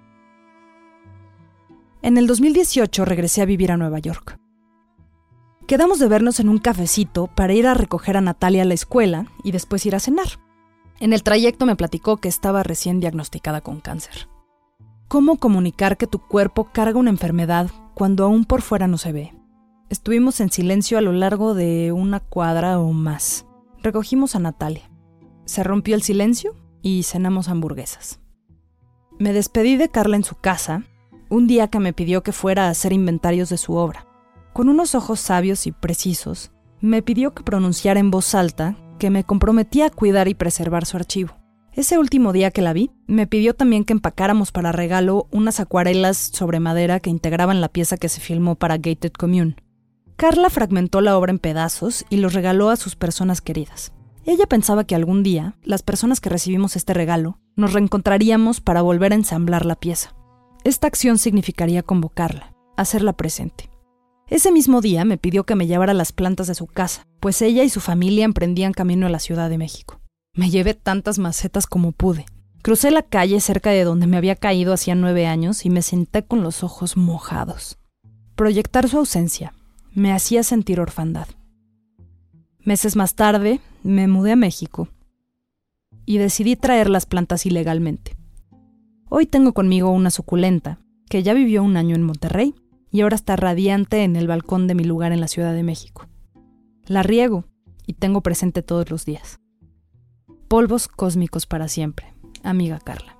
Speaker 6: En el 2018 regresé a vivir a Nueva York. Quedamos de vernos en un cafecito para ir a recoger a Natalia a la escuela y después ir a cenar. En el trayecto me platicó que estaba recién diagnosticada con cáncer. ¿Cómo comunicar que tu cuerpo carga una enfermedad cuando aún por fuera no se ve? Estuvimos en silencio a lo largo de 1 cuadra o más. Recogimos a Natalia. Se rompió el silencio y cenamos hamburguesas. Me despedí de Carla en su casa, un día que me pidió que fuera a hacer inventarios de su obra. Con unos ojos sabios y precisos, me pidió que pronunciara en voz alta que me comprometía a cuidar y preservar su archivo. Ese último día que la vi, me pidió también que empacáramos para regalo unas acuarelas sobre madera que integraban la pieza que se filmó para Gated Commune. Carla fragmentó la obra en pedazos y los regaló a sus personas queridas. Ella pensaba que algún día, las personas que recibimos este regalo, nos reencontraríamos para volver a ensamblar la pieza. Esta acción significaría convocarla, hacerla presente. Ese mismo día me pidió que me llevara las plantas de su casa, pues ella y su familia emprendían camino a la Ciudad de México. Me llevé tantas macetas como pude. Crucé la calle cerca de donde me había caído hacía 9 años y me senté con los ojos mojados. Proyectar su ausencia me hacía sentir orfandad. Meses más tarde, me mudé a México y decidí traer las plantas ilegalmente. Hoy tengo conmigo una suculenta que ya vivió 1 año en Monterrey y ahora está radiante en el balcón de mi lugar en la Ciudad de México. La riego y tengo presente todos los días. Polvos cósmicos para siempre, amiga Carla.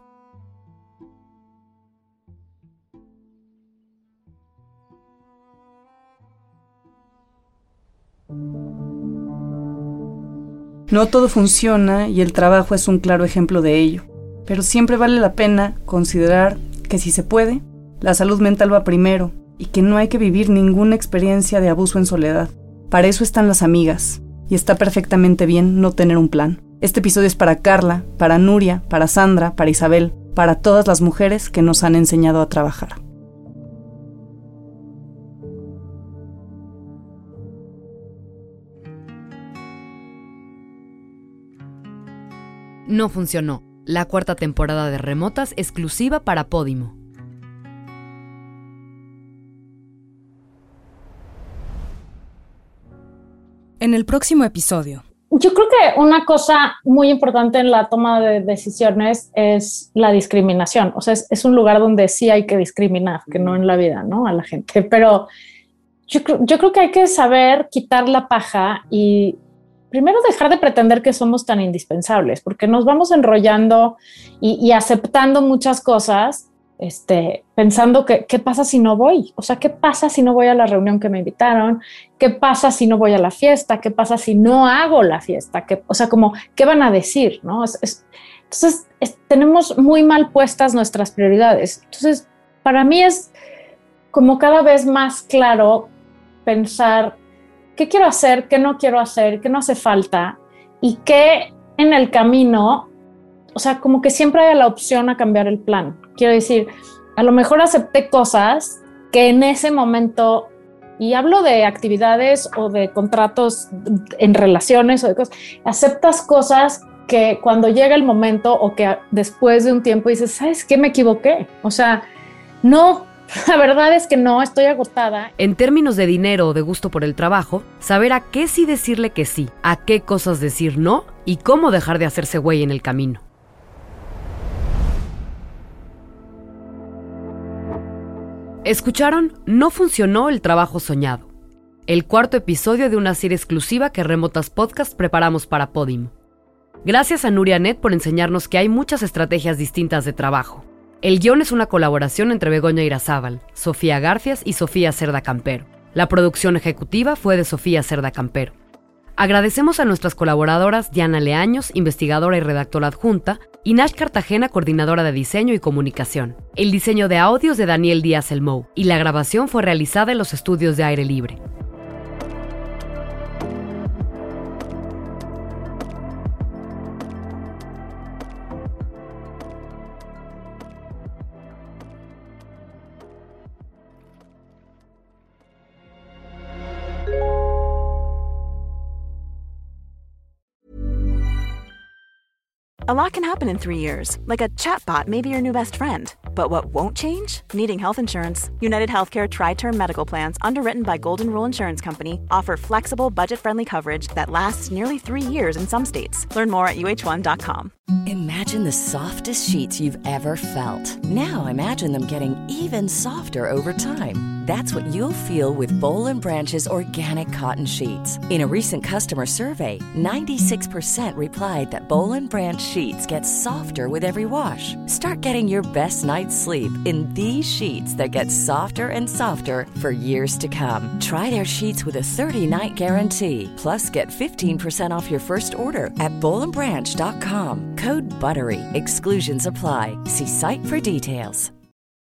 Speaker 3: No todo funciona y el trabajo es un claro ejemplo de ello, pero siempre vale la pena considerar que si se puede, la salud mental va primero y que no hay que vivir ninguna experiencia de abuso en soledad. Para eso están las amigas y está perfectamente bien no tener un plan. Este episodio es para Carla, para Nuria, para Sandra, para Isabel, para todas las mujeres que nos han enseñado a trabajar.
Speaker 2: No funcionó. La 4ª temporada de Remotas exclusiva para Podimo.
Speaker 6: En el próximo episodio.
Speaker 7: Yo creo que una cosa muy importante en la toma de decisiones es la discriminación. O sea, es un lugar donde sí hay que discriminar, que no en la vida, ¿no? A la gente. Pero yo creo que hay que saber quitar la paja y primero dejar de pretender que somos tan indispensables, porque nos vamos enrollando y aceptando muchas cosas, pensando que ¿qué pasa si no voy? O sea, ¿qué pasa si no voy a la reunión que me invitaron? ¿Qué pasa si no voy a la fiesta? ¿Qué pasa si no hago la fiesta? O sea, como, ¿qué van a decir? ¿No? Entonces, tenemos muy mal puestas nuestras prioridades. Entonces, para mí es como cada vez más claro pensar qué quiero hacer, qué no quiero hacer, qué no hace falta y qué en el camino, o sea, como que siempre haya la opción a cambiar el plan. Quiero decir, a lo mejor acepté cosas que en ese momento, y hablo de actividades o de contratos en relaciones o de cosas, aceptas cosas que cuando llega el momento o que después de un tiempo dices, ¿sabes qué? Me equivoqué. O sea, no. La verdad es que no, estoy agotada.
Speaker 2: En términos de dinero o de gusto por el trabajo, saber a qué sí decirle que sí, a qué cosas decir no y cómo dejar de hacerse güey en el camino. ¿Escucharon? No funcionó el trabajo soñado. El cuarto episodio de una serie exclusiva que Remotas Podcast preparamos para Podimo. Gracias a Nuria Net por enseñarnos que hay muchas estrategias distintas de trabajo. El guión es una colaboración entre Begoña Irazábal, Sofía Garfias y Sofía Cerda Campero. La producción ejecutiva fue de Sofía Cerda Campero. Agradecemos a nuestras colaboradoras Diana Leaños, investigadora y redactora adjunta, y Nash Cartagena, coordinadora de diseño y comunicación. El diseño de audios de Daniel Díaz Elmou y la grabación fue realizada en los estudios de Aire Libre.
Speaker 8: A lot can happen in 3 years, like a chatbot may be your new best friend. But what won't change? Needing health insurance. United Healthcare Tri-Term Medical Plans, underwritten by Golden Rule Insurance Company, offer flexible, budget-friendly coverage that lasts nearly 3 years in some states. Learn more at uh1.com.
Speaker 9: Imagine the softest sheets you've ever felt. Now imagine them getting even softer over time. That's what you'll feel with Boll & Branch's organic cotton sheets. In a recent customer survey, 96% replied that Boll & Branch sheets get softer with every wash. Start getting your best night's sleep in these sheets that get softer and softer for years to come. Try their sheets with a 30-night guarantee. Plus, get 15% off your first order at bollandbranch.com. Code BUTTERY. Exclusions apply. See site for details.